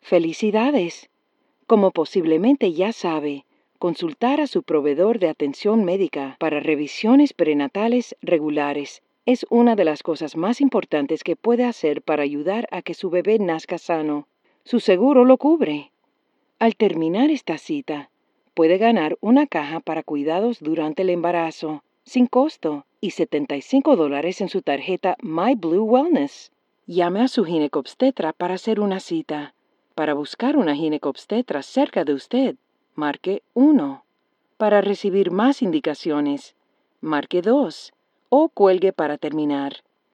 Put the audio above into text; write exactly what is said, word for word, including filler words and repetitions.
¡Felicidades! Como posiblemente ya sabe, consultar a su proveedor de atención médica para revisiones prenatales regulares es una de las cosas más importantes que puede hacer para ayudar a que su bebé nazca sano. Su seguro lo cubre. Al terminar esta cita, puede ganar una caja para cuidados durante el embarazo, sin costo, y setenta y cinco dólares en su tarjeta My Blue Wellness. Llame a su ginecobstetra para hacer una cita. Para buscar una ginecobstetra cerca de usted, marque uno. Para recibir más indicaciones, marque dos o cuelgue para terminar.